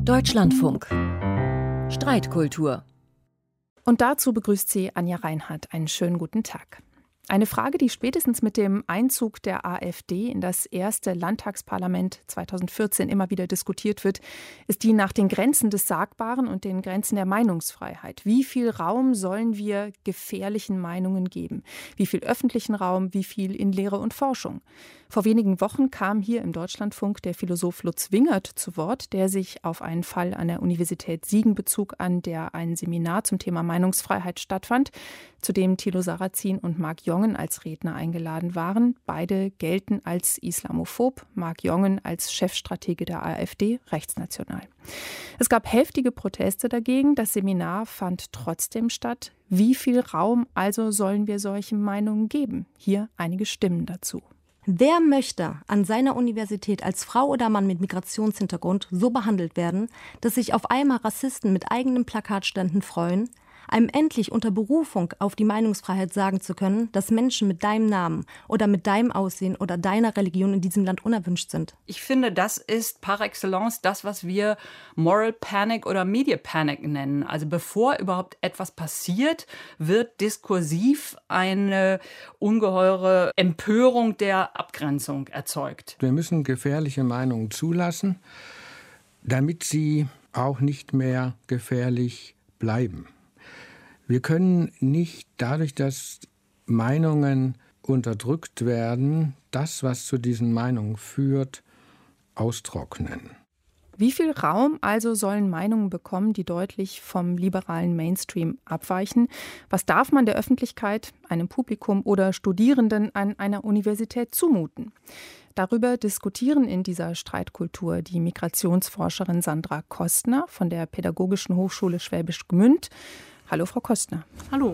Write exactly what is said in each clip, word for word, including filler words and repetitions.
Deutschlandfunk. Streitkultur. Und dazu begrüßt sie Anja Reinhardt. Einen schönen guten Tag. Eine Frage, die spätestens mit dem Einzug der AfD in das erste Landtagsparlament zweitausendvierzehn immer wieder diskutiert wird, ist die nach den Grenzen des Sagbaren und den Grenzen der Meinungsfreiheit. Wie viel Raum sollen wir gefährlichen Meinungen geben? Wie viel öffentlichen Raum, wie viel in Lehre und Forschung? Vor wenigen Wochen kam hier im Deutschlandfunk der Philosoph Lutz Wingert zu Wort, der sich auf einen Fall an der Universität Siegen bezog, an der ein Seminar zum Thema Meinungsfreiheit stattfand, zu dem Thilo Sarrazin und Marc Jongen als Redner eingeladen waren. Beide gelten als islamophob, Marc Jongen als Chefstratege der AfD rechtsnational. Es gab heftige Proteste dagegen. Das Seminar fand trotzdem statt. Wie viel Raum also sollen wir solchen Meinungen geben? Hier einige Stimmen dazu. Wer möchte an seiner Universität als Frau oder Mann mit Migrationshintergrund so behandelt werden, dass sich auf einmal Rassisten mit eigenen Plakatständen freuen, einem endlich unter Berufung auf die Meinungsfreiheit sagen zu können, dass Menschen mit deinem Namen oder mit deinem Aussehen oder deiner Religion in diesem Land unerwünscht sind? Ich finde, das ist par excellence das, was wir Moral Panic oder Media Panic nennen. Also bevor überhaupt etwas passiert, wird diskursiv eine ungeheure Empörung der Abgrenzung erzeugt. Wir müssen gefährliche Meinungen zulassen, damit sie auch nicht mehr gefährlich bleiben. Wir können nicht dadurch, dass Meinungen unterdrückt werden, das, was zu diesen Meinungen führt, austrocknen. Wie viel Raum also sollen Meinungen bekommen, die deutlich vom liberalen Mainstream abweichen? Was darf man der Öffentlichkeit, einem Publikum oder Studierenden an einer Universität zumuten? Darüber diskutieren in dieser Streitkultur die Migrationsforscherin Sandra Kostner von der Pädagogischen Hochschule Schwäbisch Gmünd. Hallo, Frau Kostner. Hallo.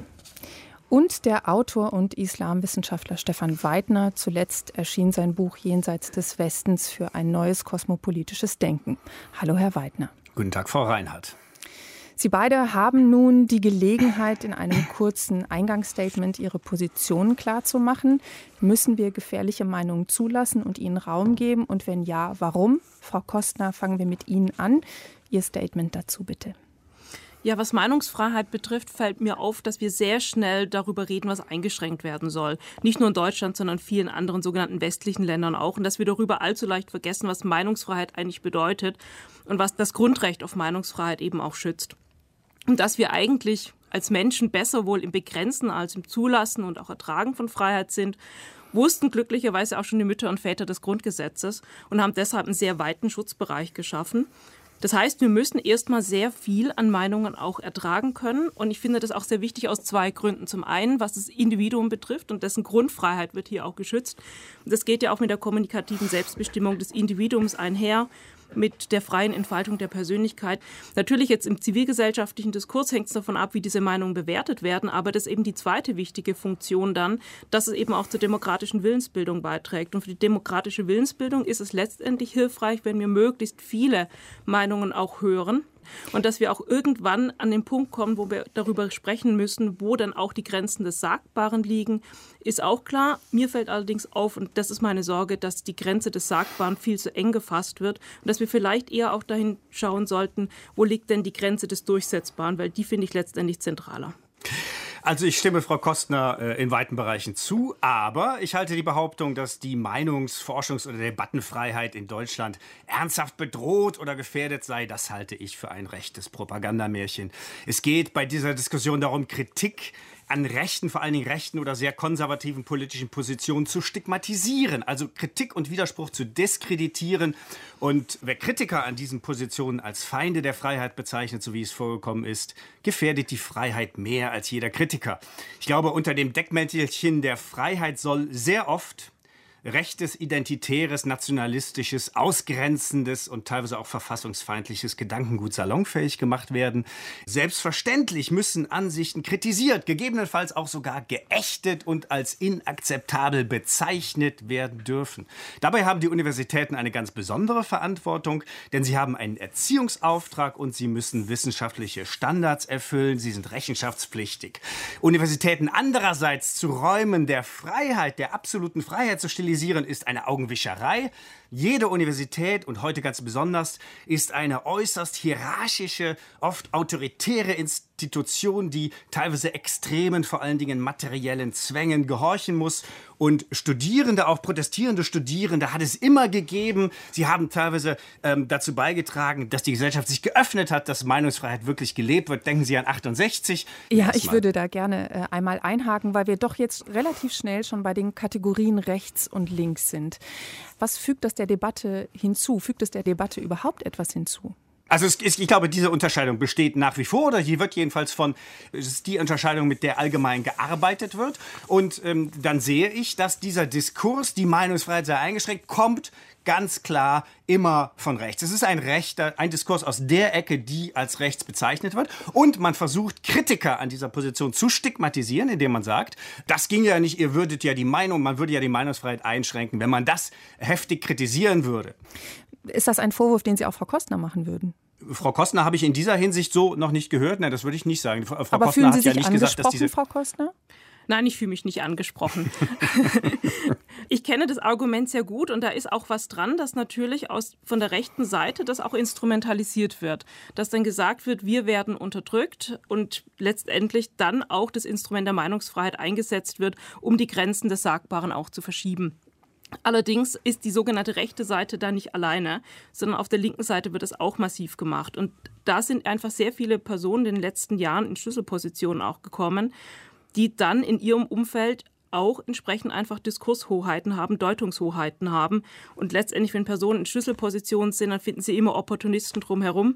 Und der Autor und Islamwissenschaftler Stefan Weidner. Zuletzt erschien sein Buch Jenseits des Westens für ein neues kosmopolitisches Denken. Hallo, Herr Weidner. Guten Tag, Frau Reinhardt. Sie beide haben nun die Gelegenheit, in einem kurzen Eingangsstatement Ihre Positionen klarzumachen. Müssen wir gefährliche Meinungen zulassen und ihnen Raum geben? Und wenn ja, warum? Frau Kostner, fangen wir mit Ihnen an. Ihr Statement dazu bitte. Ja, was Meinungsfreiheit betrifft, fällt mir auf, dass wir sehr schnell darüber reden, was eingeschränkt werden soll. Nicht nur in Deutschland, sondern in vielen anderen sogenannten westlichen Ländern auch. Und dass wir darüber allzu leicht vergessen, was Meinungsfreiheit eigentlich bedeutet und was das Grundrecht auf Meinungsfreiheit eben auch schützt. Und dass wir eigentlich als Menschen besser wohl im Begrenzen als im Zulassen und auch Ertragen von Freiheit sind, wussten glücklicherweise auch schon die Mütter und Väter des Grundgesetzes und haben deshalb einen sehr weiten Schutzbereich geschaffen. Das heißt, wir müssen erstmal sehr viel an Meinungen auch ertragen können. Und ich finde das auch sehr wichtig aus zwei Gründen. Zum einen, was das Individuum betrifft und dessen Grundfreiheit wird hier auch geschützt. Und das geht ja auch mit der kommunikativen Selbstbestimmung des Individuums einher, mit der freien Entfaltung der Persönlichkeit. Natürlich jetzt im zivilgesellschaftlichen Diskurs hängt es davon ab, wie diese Meinungen bewertet werden, aber das ist eben die zweite wichtige Funktion dann, dass es eben auch zur demokratischen Willensbildung beiträgt. Und für die demokratische Willensbildung ist es letztendlich hilfreich, wenn wir möglichst viele Meinungen auch hören. Und dass wir auch irgendwann an den Punkt kommen, wo wir darüber sprechen müssen, wo dann auch die Grenzen des Sagbaren liegen, ist auch klar. Mir fällt allerdings auf, und das ist meine Sorge, dass die Grenze des Sagbaren viel zu eng gefasst wird und dass wir vielleicht eher auch dahin schauen sollten, wo liegt denn die Grenze des Durchsetzbaren, weil die finde ich letztendlich zentraler. Also ich stimme Frau Kostner äh, in weiten Bereichen zu, aber ich halte die Behauptung, dass die Meinungs-, Forschungs- oder Debattenfreiheit in Deutschland ernsthaft bedroht oder gefährdet sei, das halte ich für ein rechtes Propagandamärchen. Es geht bei dieser Diskussion darum, Kritik an rechten, vor allen Dingen rechten oder sehr konservativen politischen Positionen zu stigmatisieren, also Kritik und Widerspruch zu diskreditieren. Und wer Kritiker an diesen Positionen als Feinde der Freiheit bezeichnet, so wie es vorgekommen ist, gefährdet die Freiheit mehr als jeder Kritiker. Ich glaube, unter dem Deckmäntelchen der Freiheit soll sehr oft rechtes, identitäres, nationalistisches, ausgrenzendes und teilweise auch verfassungsfeindliches Gedankengut salonfähig gemacht werden. Selbstverständlich müssen Ansichten kritisiert, gegebenenfalls auch sogar geächtet und als inakzeptabel bezeichnet werden dürfen. Dabei haben die Universitäten eine ganz besondere Verantwortung, denn sie haben einen Erziehungsauftrag und sie müssen wissenschaftliche Standards erfüllen. Sie sind rechenschaftspflichtig. Universitäten andererseits zu Räumen der Freiheit, der absoluten Freiheit zu stilisieren, instrumentalisieren, ist eine Augenwischerei. Jede Universität und heute ganz besonders ist eine äußerst hierarchische, oft autoritäre Institution, die teilweise extremen, vor allen Dingen materiellen Zwängen gehorchen muss. Und Studierende, auch protestierende Studierende, hat es immer gegeben. Sie haben teilweise ähm, dazu beigetragen, dass die Gesellschaft sich geöffnet hat, dass Meinungsfreiheit wirklich gelebt wird. Denken Sie an achtundsechzig. Ja, ich würde da gerne äh, einmal einhaken, weil wir doch jetzt relativ schnell schon bei den Kategorien rechts und links sind. Was fügt das der Debatte hinzu? Fügt es der Debatte überhaupt etwas hinzu? Also es, ich glaube, diese Unterscheidung besteht nach wie vor, oder die wird jedenfalls von, es ist die Unterscheidung, mit der allgemein gearbeitet wird. Und ähm, dann sehe ich, dass dieser Diskurs, die Meinungsfreiheit sei eingeschränkt, kommt ganz klar immer von rechts. Es ist ein rechter, ein Diskurs aus der Ecke, die als rechts bezeichnet wird. Und man versucht, Kritiker an dieser Position zu stigmatisieren, indem man sagt, das ging ja nicht, ihr würdet ja die Meinung, man würde ja die Meinungsfreiheit einschränken, wenn man das heftig kritisieren würde. Ist das ein Vorwurf, den Sie auch Frau Kostner machen würden? Frau Kostner habe ich in dieser Hinsicht so noch nicht gehört. Nein, das würde ich nicht sagen. Frau Aber Kostner fühlen Sie hat ja sich nicht gesagt, dass angesprochen, diese Frau Kostner? Nein, ich fühle mich nicht angesprochen. Ich kenne das Argument sehr gut und da ist auch was dran, dass natürlich aus, von der rechten Seite das auch instrumentalisiert wird. Dass dann gesagt wird, wir werden unterdrückt und letztendlich dann auch das Instrument der Meinungsfreiheit eingesetzt wird, um die Grenzen des Sagbaren auch zu verschieben. Allerdings ist die sogenannte rechte Seite da nicht alleine, sondern auf der linken Seite wird es auch massiv gemacht. Und da sind einfach sehr viele Personen in den letzten Jahren in Schlüsselpositionen auch gekommen, die dann in ihrem Umfeld auch entsprechend einfach Diskurshoheiten haben, Deutungshoheiten haben. Und letztendlich, wenn Personen in Schlüsselpositionen sind, dann finden sie immer Opportunisten drumherum.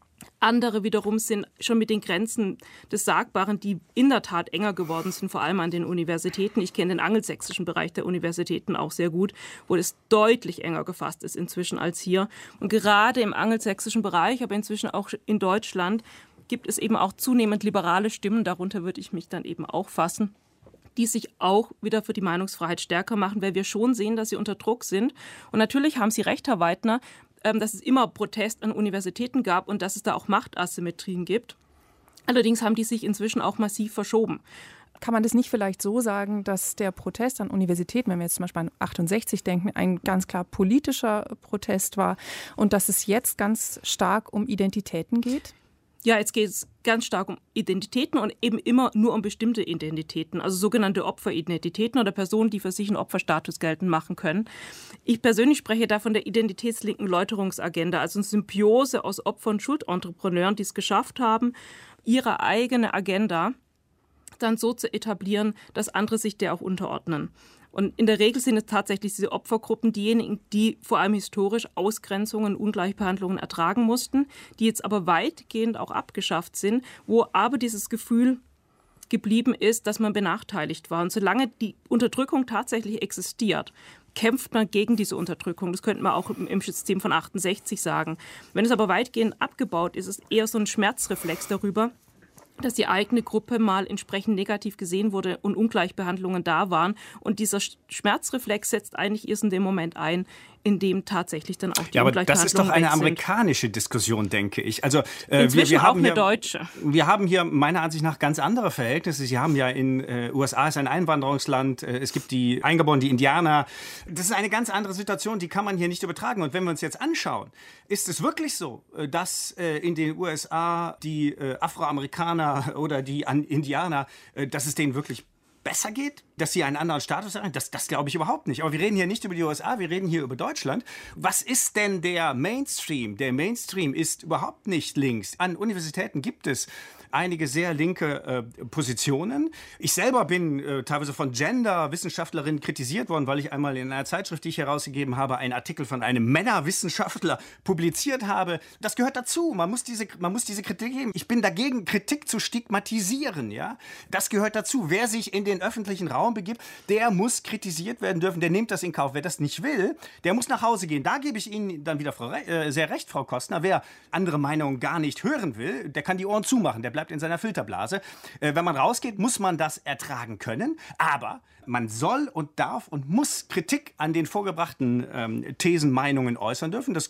Andere wiederum sind schon mit den Grenzen des Sagbaren, die in der Tat enger geworden sind, vor allem an den Universitäten. Ich kenne den angelsächsischen Bereich der Universitäten auch sehr gut, wo es deutlich enger gefasst ist inzwischen als hier. Und gerade im angelsächsischen Bereich, aber inzwischen auch in Deutschland, gibt es eben auch zunehmend liberale Stimmen, darunter würde ich mich dann eben auch fassen, die sich auch wieder für die Meinungsfreiheit stärker machen, weil wir schon sehen, dass sie unter Druck sind. Und natürlich haben Sie recht, Herr Weidner, dass es immer Protest an Universitäten gab und dass es da auch Machtasymmetrien gibt. Allerdings haben die sich inzwischen auch massiv verschoben. Kann man das nicht vielleicht so sagen, dass der Protest an Universitäten, wenn wir jetzt zum Beispiel an achtundsechzig denken, ein ganz klar politischer Protest war und dass es jetzt ganz stark um Identitäten geht? Ja, jetzt geht es ganz stark um Identitäten und eben immer nur um bestimmte Identitäten, also sogenannte Opferidentitäten oder Personen, die für sich einen Opferstatus geltend machen können. Ich persönlich spreche da von der identitätslinken Läuterungsagenda, also eine Symbiose aus Opfer- und Schuldentrepreneuren, die es geschafft haben, ihre eigene Agenda dann so zu etablieren, dass andere sich der auch unterordnen. Und in der Regel sind es tatsächlich diese Opfergruppen, diejenigen, die vor allem historisch Ausgrenzungen, Ungleichbehandlungen ertragen mussten, die jetzt aber weitgehend auch abgeschafft sind, wo aber dieses Gefühl geblieben ist, dass man benachteiligt war. Und solange die Unterdrückung tatsächlich existiert, kämpft man gegen diese Unterdrückung. Das könnte man auch im, im System von achtundsechzig sagen. Wenn es aber weitgehend abgebaut ist, ist es eher so ein Schmerzreflex darüber, dass die eigene Gruppe mal entsprechend negativ gesehen wurde und Ungleichbehandlungen da waren. Und dieser Schmerzreflex setzt eigentlich erst in dem Moment ein, in dem tatsächlich dann auch die ja, aber Ungleichbehandlungen das ist doch eine weg sind. Amerikanische Diskussion, denke ich. Also äh, Inzwischen wir, wir haben auch eine hier, deutsche. Wir haben hier meiner Ansicht nach ganz andere Verhältnisse. Sie haben ja in äh, U S A ist ein Einwanderungsland, äh, es gibt die Eingeborenen, die Indianer. Das ist eine ganz andere Situation, die kann man hier nicht übertragen. Und wenn wir uns jetzt anschauen, ist es wirklich so, dass äh, in den U S A die äh, Afroamerikaner oder die An- Indianer, äh, dass es denen wirklich besser geht, dass sie einen anderen Status erreichen? Das, das glaube ich überhaupt nicht. Aber wir reden hier nicht über die U S A, wir reden hier über Deutschland. Was ist denn der Mainstream? Der Mainstream ist überhaupt nicht links. An Universitäten gibt es einige sehr linke äh, Positionen. Ich selber bin äh, teilweise von Gender-Wissenschaftlerinnen kritisiert worden, weil ich einmal in einer Zeitschrift, die ich herausgegeben habe, einen Artikel von einem Männerwissenschaftler publiziert habe. Das gehört dazu. Man muss diese, man muss diese Kritik geben. Ich bin dagegen, Kritik zu stigmatisieren. Ja? Das gehört dazu. Wer sich in den öffentlichen Raum begibt, der muss kritisiert werden dürfen. Der nimmt das in Kauf. Wer das nicht will, der muss nach Hause gehen. Da gebe ich Ihnen dann wieder Frau Re- äh, sehr recht, Frau Kostner. Wer andere Meinungen gar nicht hören will, der kann die Ohren zumachen. Der bleibt in seiner Filterblase. Äh, wenn man rausgeht, muss man das ertragen können. Aber man soll und darf und muss Kritik an den vorgebrachten ähm, Thesen, Meinungen äußern dürfen. Das gilt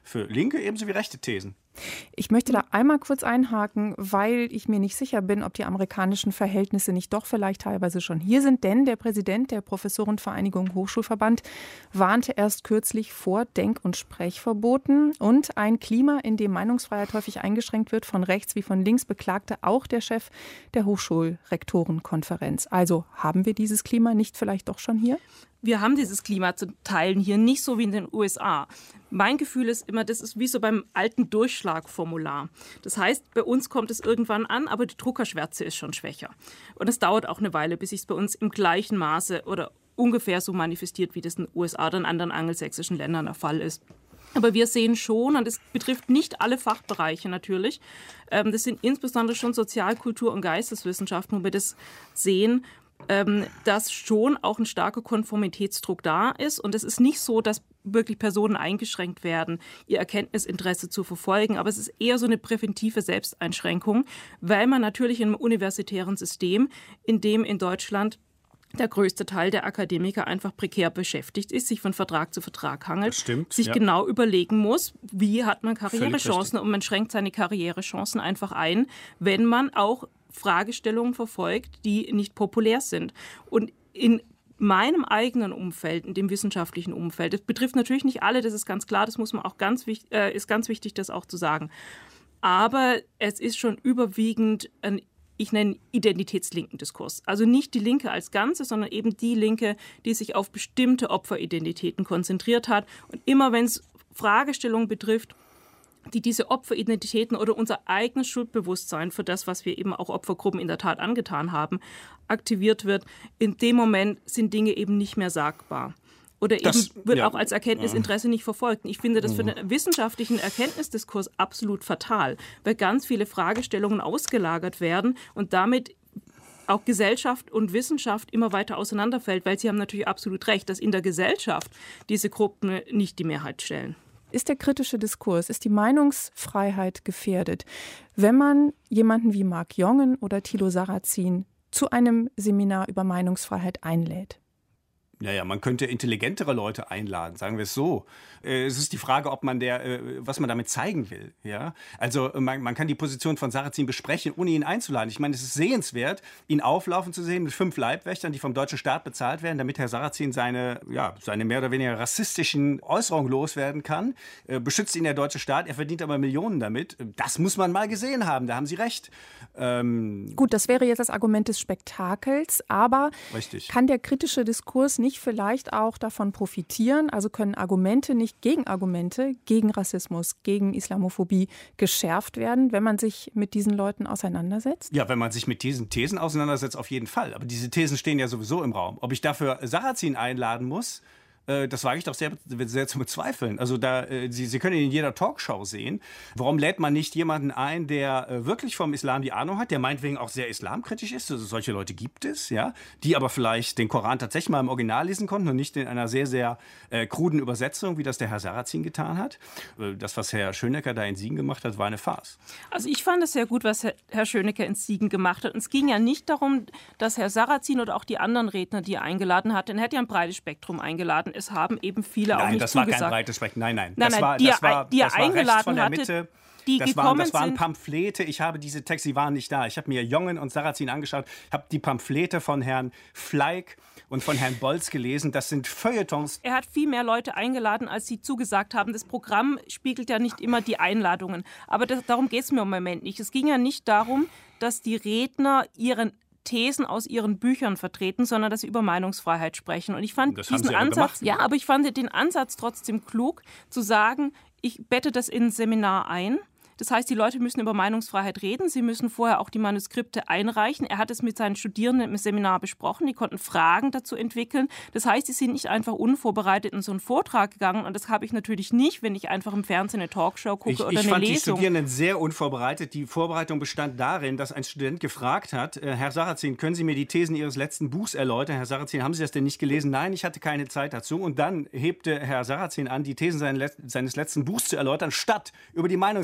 für linke ebenso wie rechte Thesen. Ich möchte da einmal kurz einhaken, weil ich mir nicht sicher bin, ob die amerikanischen Verhältnisse nicht doch vielleicht teilweise schon hier sind. Denn der Präsident der Professorenvereinigung Hochschulverband warnte erst kürzlich vor Denk- und Sprechverboten. Und ein Klima, in dem Meinungsfreiheit häufig eingeschränkt wird, von rechts wie von links, beklagte auch der Chef der Hochschulrektorenkonferenz. Also haben wir dieses Klima nicht vielleicht doch schon hier? Wir haben dieses Klima zu teilen hier nicht so wie in den U S A. Mein Gefühl ist immer, das ist wie so beim alten Durchschlagformular. Das heißt, bei uns kommt es irgendwann an, aber die Druckerschwärze ist schon schwächer. Und es dauert auch eine Weile, bis sich es bei uns im gleichen Maße oder ungefähr so manifestiert, wie das in den U S A oder in anderen angelsächsischen Ländern der Fall ist. Aber wir sehen schon, und es betrifft nicht alle Fachbereiche natürlich, das sind insbesondere schon Sozial-, Kultur- und Geisteswissenschaften, wo wir das sehen, dass schon auch ein starker Konformitätsdruck da ist. Und es ist nicht so, dass wirklich Personen eingeschränkt werden, ihr Erkenntnisinteresse zu verfolgen. Aber es ist eher so eine präventive Selbsteinschränkung, weil man natürlich in einem universitären System, in dem in Deutschland der größte Teil der Akademiker einfach prekär beschäftigt ist, sich von Vertrag zu Vertrag hangelt, stimmt, sich ja. genau überlegen muss, wie hat man Karrierechancen, und man schränkt seine Karrierechancen einfach ein, wenn man auch Fragestellungen verfolgt, die nicht populär sind. Und in meinem eigenen Umfeld, in dem wissenschaftlichen Umfeld, das betrifft natürlich nicht alle, das ist ganz klar, das muss man auch ganz wichtig, äh, ist ganz wichtig, das auch zu sagen. Aber es ist schon überwiegend ein, ich nenne identitätslinken Diskurs. Also nicht die Linke als Ganze, sondern eben die Linke, die sich auf bestimmte Opferidentitäten konzentriert hat. Und immer wenn es Fragestellungen betrifft, die diese Opferidentitäten oder unser eigenes Schuldbewusstsein für das, was wir eben auch Opfergruppen in der Tat angetan haben, aktiviert wird, in dem Moment sind Dinge eben nicht mehr sagbar. Oder eben das, wird ja. auch als Erkenntnisinteresse nicht verfolgt. Ich finde das für den wissenschaftlichen Erkenntnisdiskurs absolut fatal, weil ganz viele Fragestellungen ausgelagert werden und damit auch Gesellschaft und Wissenschaft immer weiter auseinanderfällt, weil Sie haben natürlich absolut recht, dass in der Gesellschaft diese Gruppen nicht die Mehrheit stellen. Ist der kritische Diskurs, ist die Meinungsfreiheit gefährdet, wenn man jemanden wie Marc Jongen oder Thilo Sarrazin zu einem Seminar über Meinungsfreiheit einlädt? Naja, man könnte intelligentere Leute einladen, sagen wir es so. Es ist die Frage, ob man der, was man damit zeigen will. Ja? Also man, man kann die Position von Sarrazin besprechen, ohne ihn einzuladen. Ich meine, es ist sehenswert, ihn auflaufen zu sehen mit fünf Leibwächtern, die vom deutschen Staat bezahlt werden, damit Herr Sarrazin seine, ja, seine mehr oder weniger rassistischen Äußerungen loswerden kann. Beschützt ihn der deutsche Staat, er verdient aber Millionen damit. Das muss man mal gesehen haben, da haben Sie recht. Ähm Gut, das wäre jetzt das Argument des Spektakels, aber Richtig. Kann der kritische Diskurs nicht vielleicht auch davon profitieren? Also können Argumente nicht Gegenargumente gegen Rassismus, gegen Islamophobie geschärft werden, wenn man sich mit diesen Leuten auseinandersetzt? Ja, wenn man sich mit diesen Thesen auseinandersetzt, auf jeden Fall. Aber diese Thesen stehen ja sowieso im Raum. Ob ich dafür Sarrazin einladen muss, das wage ich doch sehr, sehr zu bezweifeln. Also da, Sie, Sie können ihn in jeder Talkshow sehen. Warum lädt man nicht jemanden ein, der wirklich vom Islam die Ahnung hat, der meinetwegen auch sehr islamkritisch ist? Also solche Leute gibt es, ja, die aber vielleicht den Koran tatsächlich mal im Original lesen konnten und nicht in einer sehr, sehr äh, kruden Übersetzung, wie das der Herr Sarrazin getan hat. Das, was Herr Schönecker da in Siegen gemacht hat, war eine Farce. Also ich fand es sehr gut, was Herr Schönecker in Siegen gemacht hat. Und es ging ja nicht darum, dass Herr Sarrazin oder auch die anderen Redner, die er eingeladen hat, denn er hat ja ein breites Spektrum eingeladen. Es haben eben viele nein, auch nicht das zugesagt. war kein breites Spektrum. Nein, nein. Nein, das nein, war, die das er, war, die er das war eingeladen rechts von der hatte, Mitte. die das gekommen waren, das waren sind. Pamphlete. Ich habe diese Texte, die waren nicht da. Ich habe mir Jongen und Sarrazin angeschaut, habe die Pamphlete von Herrn Fleig und von Herrn Bolz gelesen. Das sind Feuilletons. Er hat viel mehr Leute eingeladen, als sie zugesagt haben. Das Programm spiegelt ja nicht immer die Einladungen. Aber das, darum geht es mir im Moment nicht. Es ging ja nicht darum, dass die Redner ihren Thesen aus ihren Büchern vertreten, sondern dass sie über Meinungsfreiheit sprechen. Und ich fand das diesen Ansatz, ja, aber ich fand den Ansatz trotzdem klug, zu sagen, ich bette das in ein Seminar ein. Das heißt, die Leute müssen über Meinungsfreiheit reden. Sie müssen vorher auch die Manuskripte einreichen. Er hat es mit seinen Studierenden im Seminar besprochen. Die konnten Fragen dazu entwickeln. Das heißt, sie sind nicht einfach unvorbereitet in so einen Vortrag gegangen. Und das habe ich natürlich nicht, wenn ich einfach im Fernsehen eine Talkshow gucke ich, oder ich eine fand Lesung. Die Studierenden sehr unvorbereitet. Die Vorbereitung bestand darin, dass ein Student gefragt hat, äh, Herr Sarrazin, können Sie mir die Thesen Ihres letzten Buchs erläutern? Herr Sarrazin, haben Sie das denn nicht gelesen? Nein, ich hatte keine Zeit dazu. Und dann hebte Herr Sarrazin an, die Thesen seines letzten Buchs zu erläutern, statt über die Meinungsfreiheit zu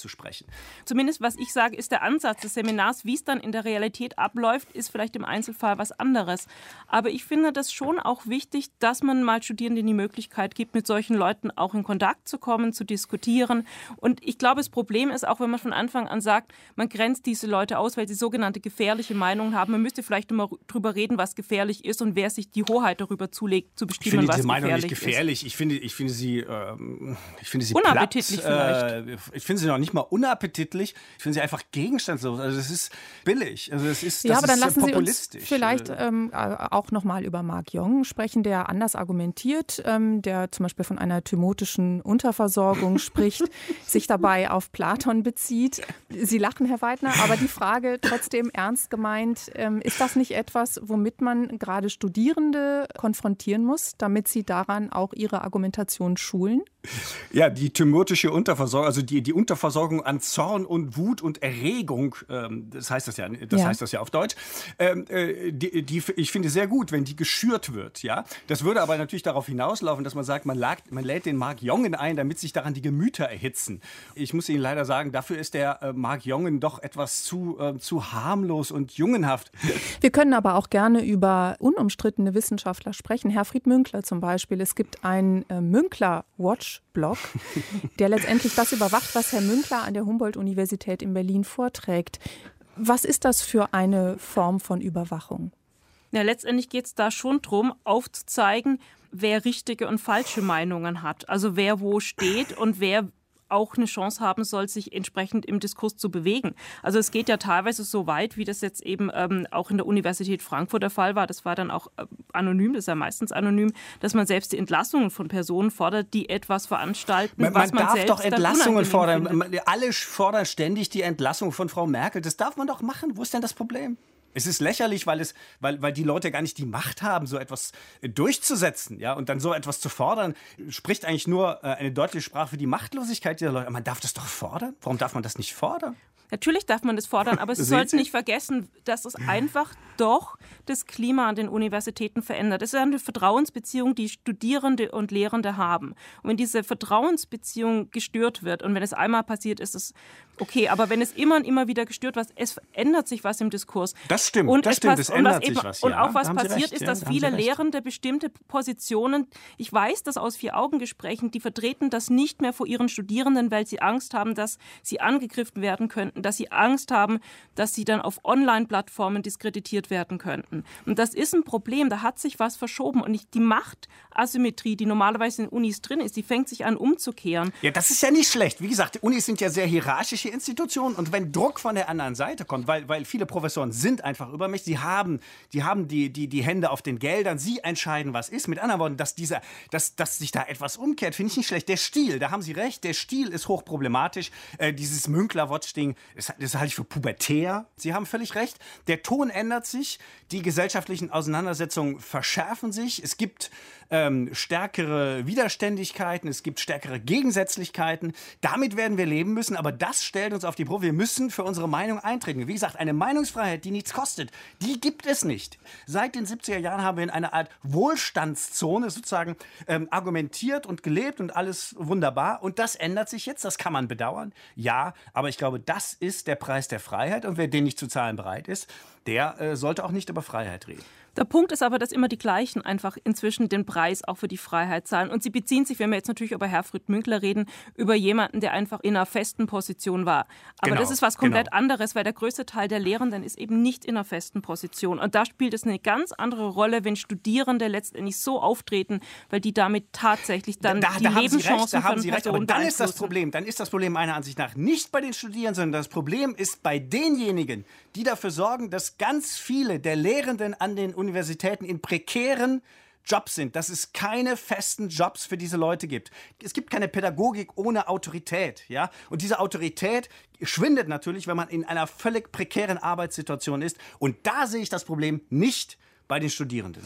sprechen. Zumindest, was ich sage, ist der Ansatz des Seminars. Wie es dann in der Realität abläuft, ist vielleicht im Einzelfall was anderes. Aber ich finde das schon auch wichtig, dass man mal Studierenden die Möglichkeit gibt, mit solchen Leuten auch in Kontakt zu kommen, zu diskutieren. Und ich glaube, das Problem ist auch, wenn man von Anfang an sagt, man grenzt diese Leute aus, weil sie sogenannte gefährliche Meinungen haben. Man müsste vielleicht immer drüber reden, was gefährlich ist und wer sich die Hoheit darüber zulegt, zu bestimmen, was gefährlich ist. Ich finde diese Meinung nicht gefährlich. Ich finde, ich finde sie, ähm, ich finde sie unappetitlich platt. Vielleicht. Äh, ich finde sie noch nicht mal unappetitlich. Ich finde sie einfach gegenstandslos. Also das ist billig. Also das ist, das ja, aber dann ist lassen populistisch. Sie uns vielleicht ähm, auch noch mal über Mark Jong sprechen, der anders argumentiert, ähm, der zum Beispiel von einer thymotischen Unterversorgung spricht, sich dabei auf Platon bezieht. Sie lachen, Herr Weidner, aber die Frage trotzdem ernst gemeint, ähm, ist das nicht etwas, womit man gerade Studierende konfrontieren muss, damit sie daran auch ihre Argumentation schulen? Ja, die thymotische Unterversorgung, also die, die Unterversorgung an Zorn und Wut und Erregung, ähm, das heißt das ja, das ja. heißt das ja auf Deutsch, ähm, äh, die, die, ich finde sehr gut, wenn die geschürt wird, ja. Das würde aber natürlich darauf hinauslaufen, dass man sagt, man, lag, man lädt den Mark Jongen ein, damit sich daran die Gemüter erhitzen. Ich muss Ihnen leider sagen, dafür ist der äh, Mark Jongen doch etwas zu, äh, zu harmlos und jungenhaft. Wir können aber auch gerne über unumstrittene Wissenschaftler sprechen. Herfried Münkler zum Beispiel. Es gibt einen äh, Münkler-Watch-Blog, der letztendlich das überwacht, was Herr Münkler an der Humboldt-Universität in Berlin vorträgt. Was ist das für eine Form von Überwachung? Ja, letztendlich geht es da schon darum, aufzuzeigen, wer richtige und falsche Meinungen hat. Also wer wo steht und wer auch eine Chance haben soll, sich entsprechend im Diskurs zu bewegen. Also es geht ja teilweise so weit, wie das jetzt eben ähm, auch in der Universität Frankfurt der Fall war. Das war dann auch äh, anonym, das ist ja meistens anonym, dass man selbst die Entlassungen von Personen fordert, die etwas veranstalten, man, was man man darf selbst doch Entlassungen fordern. findet. Alle fordern ständig die Entlassung von Frau Merkel. Das darf man doch machen. Wo ist denn das Problem? Es ist lächerlich, weil, es, weil, weil die Leute gar nicht die Macht haben, so etwas durchzusetzen. Ja? Und dann so etwas zu fordern, spricht eigentlich nur eine deutliche Sprache für die Machtlosigkeit dieser Leute. Man darf das doch fordern. Warum darf man das nicht fordern? Natürlich darf man das fordern, aber Sie sollten nicht vergessen, dass es einfach doch das Klima an den Universitäten verändert. Es ist eine Vertrauensbeziehung, die Studierende und Lehrende haben. Und wenn diese Vertrauensbeziehung gestört wird und wenn es einmal passiert, ist es okay. Aber wenn es immer und immer wieder gestört wird, es ändert sich was im Diskurs. Das stimmt, und das stimmt, was, es ändert und was sich eben, was. Und ja, auch was passiert recht, ist, ja, dass da viele haben Sie Lehrende bestimmte Positionen, ich weiß das aus Vier-Augen-Gesprächen, die vertreten das nicht mehr vor ihren Studierenden, weil sie Angst haben, dass sie angegriffen werden könnten, dass sie Angst haben, dass sie dann auf Online-Plattformen diskreditiert werden könnten. Und das ist ein Problem, da hat sich was verschoben. Und nicht die Machtasymmetrie, die normalerweise in Unis drin ist, die fängt sich an umzukehren. Ja, das ist ja nicht schlecht. Wie gesagt, Unis sind ja sehr hierarchische Institutionen. Und wenn Druck von der anderen Seite kommt, weil, weil viele Professoren sind einfach übermächtig, sie haben, die, haben die, die, die Hände auf den Geldern, sie entscheiden, was ist. Mit anderen Worten, dass, dieser, dass, dass sich da etwas umkehrt, finde ich nicht schlecht. Der Stil, da haben Sie recht, der Stil ist hochproblematisch. Äh, dieses Münkler-Watch-Ding, das, das halte ich für pubertär. Sie haben völlig recht. Der Ton ändert sich, die gesellschaftlichen Auseinandersetzungen verschärfen sich. Es gibt ähm, stärkere Widerständigkeiten, es gibt stärkere Gegensätzlichkeiten. Damit werden wir leben müssen, aber das stellt uns auf die Probe. Wir müssen für unsere Meinung eintreten. Wie gesagt, eine Meinungsfreiheit, die nichts kostet, die gibt es nicht. Seit den siebziger Jahren haben wir in einer Art Wohlstandszone sozusagen ähm, argumentiert und gelebt und alles wunderbar. Und das ändert sich jetzt, das kann man bedauern. Ja, aber ich glaube, das ist der Preis der Freiheit. Und wer den nicht zu zahlen bereit ist, der äh, sollte auch nicht über Freiheit reden. Der Punkt ist aber, dass immer die gleichen einfach inzwischen den Preis auch für die Freiheit zahlen. Und sie beziehen sich, wenn wir jetzt natürlich über Herfried Münkler reden, über jemanden, der einfach in einer festen Position war. Aber genau, das ist was komplett genau. anderes, weil der größte Teil der Lehrenden ist eben nicht in einer festen Position. Und da spielt es eine ganz andere Rolle, wenn Studierende letztendlich so auftreten, weil die damit tatsächlich dann da, die da Lebenschancen da haben von Sie recht, Personen aber dann ist das beeinflussen. Problem, dann ist das Problem meiner Ansicht nach nicht bei den Studierenden, sondern das Problem ist bei denjenigen, die dafür sorgen, dass ganz viele der Lehrenden an den Universitäten in prekären Jobs sind, dass es keine festen Jobs für diese Leute gibt. Es gibt keine Pädagogik ohne Autorität, ja? Und diese Autorität schwindet natürlich, wenn man in einer völlig prekären Arbeitssituation ist. Und da sehe ich das Problem nicht bei den Studierenden.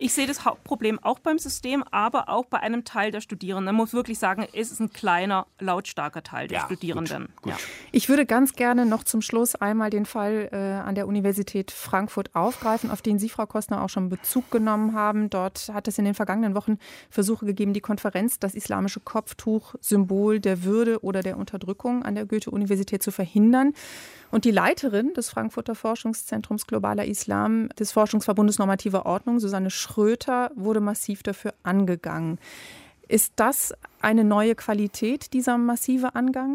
Ich sehe das Hauptproblem auch beim System, aber auch bei einem Teil der Studierenden. Man muss wirklich sagen, es ist ein kleiner, lautstarker Teil der ja, Studierenden. Gut, gut. Ja. Ich würde ganz gerne noch zum Schluss einmal den Fall äh, an der Universität Frankfurt aufgreifen, auf den Sie, Frau Kostner, auch schon Bezug genommen haben. Dort hat es in den vergangenen Wochen Versuche gegeben, die Konferenz, das islamische Kopftuch, Symbol der Würde oder der Unterdrückung an der Goethe-Universität zu verhindern. Und die Leiterin des Frankfurter Forschungszentrums Globaler Islam des Forschungsverbundes Normative Ordnung, Susanne Schröter, wurde massiv dafür angegangen. Ist das eine neue Qualität, dieser massive Angang?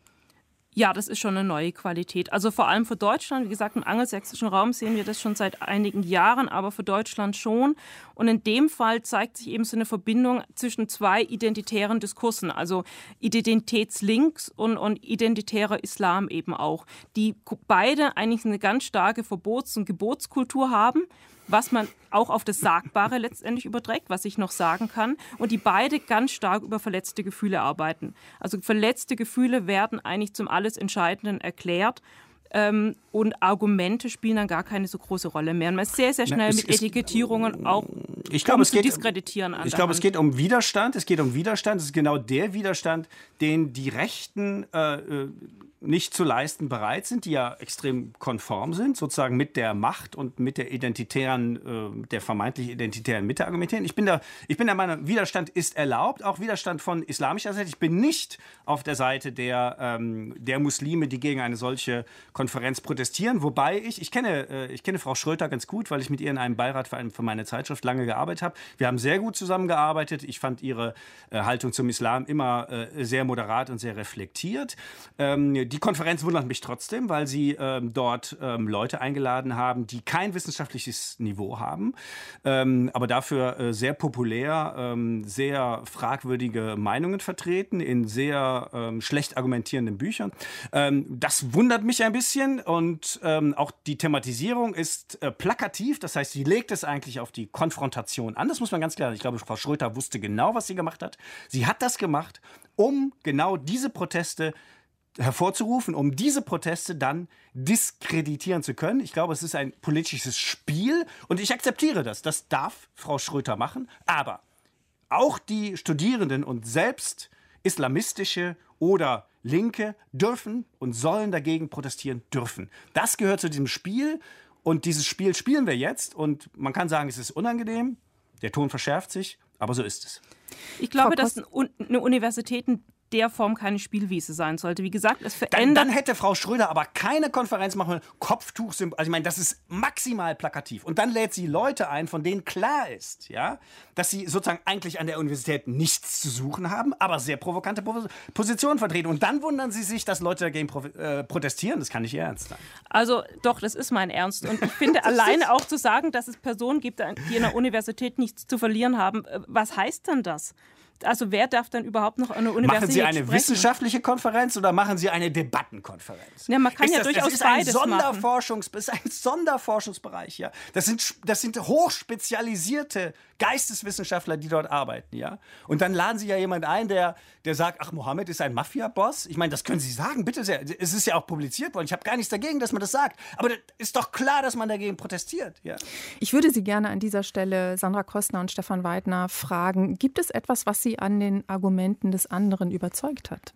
Ja, das ist schon eine neue Qualität. Also vor allem für Deutschland, wie gesagt, im angelsächsischen Raum sehen wir das schon seit einigen Jahren, aber für Deutschland schon. Und in dem Fall zeigt sich eben so eine Verbindung zwischen zwei identitären Diskursen, also Identitätslinks und, und identitärer Islam eben auch, die beide eigentlich eine ganz starke Verbots- und Gebotskultur haben, was man auch auf das Sagbare letztendlich überträgt, was ich noch sagen kann, und die beide ganz stark über verletzte Gefühle arbeiten. Also verletzte Gefühle werden eigentlich zum alles Entscheidenden erklärt. Ähm, und Argumente spielen dann gar keine so große Rolle mehr. Man ist sehr, sehr schnell Na, mit Etikettierungen auch ich glaube, es zu geht, diskreditieren. An ich glaube, es geht um Widerstand. Es geht um Widerstand. Es ist genau der Widerstand, den die Rechten äh, nicht zu leisten bereit sind, die ja extrem konform sind, sozusagen mit der Macht und mit der identitären, äh, der vermeintlich identitären Mitte argumentieren. Ich bin der, ich bin der Meinung, Widerstand ist erlaubt, auch Widerstand von islamischer Seite. Ich bin nicht auf der Seite der, ähm, der Muslime, die gegen eine solche Konferenz protestieren, wobei ich, ich kenne, äh, ich kenne Frau Schröter ganz gut, weil ich mit ihr in einem Beirat für, ein, für meine Zeitschrift lange gearbeitet habe. Wir haben sehr gut zusammengearbeitet. Ich fand ihre äh, Haltung zum Islam immer äh, sehr moderat und sehr reflektiert. Ähm, die Konferenz wundert mich trotzdem, weil sie ähm, dort ähm, Leute eingeladen haben, die kein wissenschaftliches Niveau haben, ähm, aber dafür äh, sehr populär, ähm, sehr fragwürdige Meinungen vertreten in sehr ähm, schlecht argumentierenden Büchern. Ähm, das wundert mich ein bisschen und ähm, auch die Thematisierung ist äh, plakativ, das heißt, sie legt es eigentlich auf die Konfrontation an. Das muss man ganz klar sagen. Ich glaube, Frau Schröter wusste genau, was sie gemacht hat. Sie hat das gemacht, um genau diese Proteste hervorzurufen, um diese Proteste dann diskreditieren zu können. Ich glaube, es ist ein politisches Spiel und ich akzeptiere das. Das darf Frau Schröter machen, aber auch die Studierenden und selbst islamistische oder Linke dürfen und sollen dagegen protestieren dürfen. Das gehört zu diesem Spiel und dieses Spiel spielen wir jetzt und man kann sagen, es ist unangenehm, der Ton verschärft sich, aber so ist es. Ich glaube, dass eine Universität der Form keine Spielwiese sein sollte. Wie gesagt, es verändert... Dann, dann hätte Frau Schröder aber keine Konferenz machen können, Kopftuch, also ich meine, das ist maximal plakativ. Und dann lädt sie Leute ein, von denen klar ist, ja, dass sie sozusagen eigentlich an der Universität nichts zu suchen haben, aber sehr provokante Positionen vertreten. Und dann wundern sie sich, dass Leute dagegen äh, protestieren. Das kann nicht ihr Ernst sein. Also doch, das ist mein Ernst. Und ich finde, alleine auch zu sagen, dass es Personen gibt, die in der Universität nichts zu verlieren haben, was heißt denn das? Also wer darf dann überhaupt noch an der Universität Machen Sie eine sprechen? wissenschaftliche Konferenz oder machen Sie eine Debattenkonferenz? Ja, man kann ist ja das, durchaus das ist ein beides Sonderforschungs, das ist ein Sonderforschungsbereich. Ja? Das, sind, das sind hochspezialisierte Geisteswissenschaftler, die dort arbeiten. Ja? Und dann laden Sie ja jemanden ein, der, der sagt, ach, Mohammed ist ein Mafia-Boss. Ich meine, das können Sie sagen, bitte sehr. Es ist ja auch publiziert worden. Ich habe gar nichts dagegen, dass man das sagt. Aber das ist doch klar, dass man dagegen protestiert. Ja? Ich würde Sie gerne an dieser Stelle, Sandra Kostner und Stefan Weidner, fragen, gibt es etwas, was Sie an den Argumenten des anderen überzeugt hat?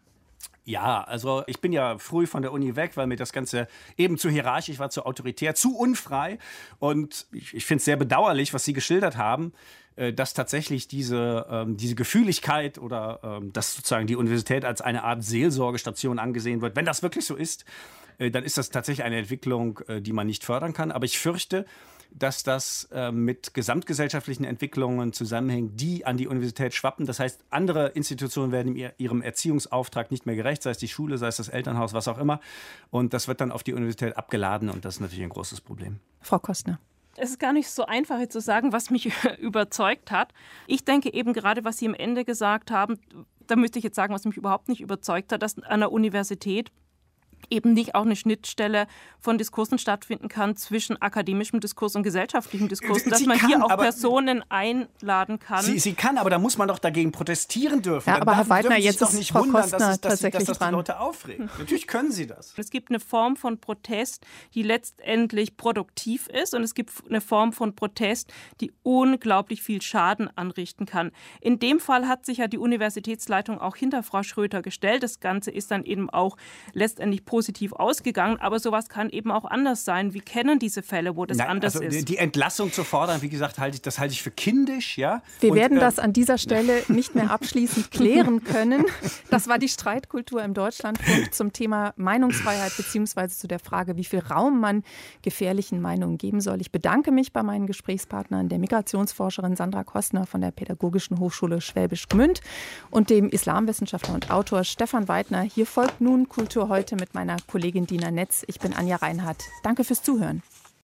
Ja, also ich bin ja früh von der Uni weg, weil mir das Ganze eben zu hierarchisch war, zu autoritär, zu unfrei. Und ich, ich finde es sehr bedauerlich, was Sie geschildert haben, äh, dass tatsächlich diese, ähm, diese Gefühligkeit oder ähm, dass sozusagen die Universität als eine Art Seelsorgestation angesehen wird. Wenn das wirklich so ist, äh, dann ist das tatsächlich eine Entwicklung, äh, die man nicht fördern kann. Aber ich fürchte, dass das äh, mit gesamtgesellschaftlichen Entwicklungen zusammenhängt, die an die Universität schwappen. Das heißt, andere Institutionen werden ihrem Erziehungsauftrag nicht mehr gerecht, sei es die Schule, sei es das Elternhaus, was auch immer. Und das wird dann auf die Universität abgeladen und das ist natürlich ein großes Problem. Frau Kostner. Es ist gar nicht so einfach jetzt zu sagen, was mich überzeugt hat. Ich denke eben gerade, was Sie am Ende gesagt haben, da müsste ich jetzt sagen, was mich überhaupt nicht überzeugt hat, dass an der Universität eben nicht auch eine Schnittstelle von Diskursen stattfinden kann zwischen akademischem Diskurs und gesellschaftlichem Diskurs, dass Sie man kann, hier auch aber Personen einladen kann. Sie, sie kann, aber da muss man doch dagegen protestieren dürfen. Ja, Dann aber Herr darf- Weidner, dürfen Sie jetzt sich doch ist nicht Frau wundern, Kostner dass, es, dass, tatsächlich dass das die dran. Leute aufregt. Natürlich können sie das. Es gibt eine Form von Protest, die letztendlich produktiv ist, und es gibt eine Form von Protest, die unglaublich viel Schaden anrichten kann. In dem Fall hat sich ja die Universitätsleitung auch hinter Frau Schröter gestellt. Das Ganze ist dann eben auch letztendlich positiv ausgegangen, aber sowas kann eben auch anders sein. Wir kennen diese Fälle, wo das Nein, anders also ist. Die Entlassung zu fordern, wie gesagt, halte ich, das halte ich für kindisch. Ja? Wir Und, werden äh, das an dieser Stelle nicht mehr abschließend klären können. Das war die Streitkultur im Deutschlandfunk zum Thema Meinungsfreiheit beziehungsweise zu der Frage, wie viel Raum man gefährlichen Meinungen geben soll. Ich bedanke mich bei meinen Gesprächspartnern, der Migrationsforscherin Sandra Kostner von der Pädagogischen Hochschule Schwäbisch Gmünd und dem Islamwissenschaftler und Autor Stefan Weidner. Hier folgt nun Kultur heute mit meiner Kollegin Dina Netz. Ich bin Anja Reinhardt. Danke fürs Zuhören.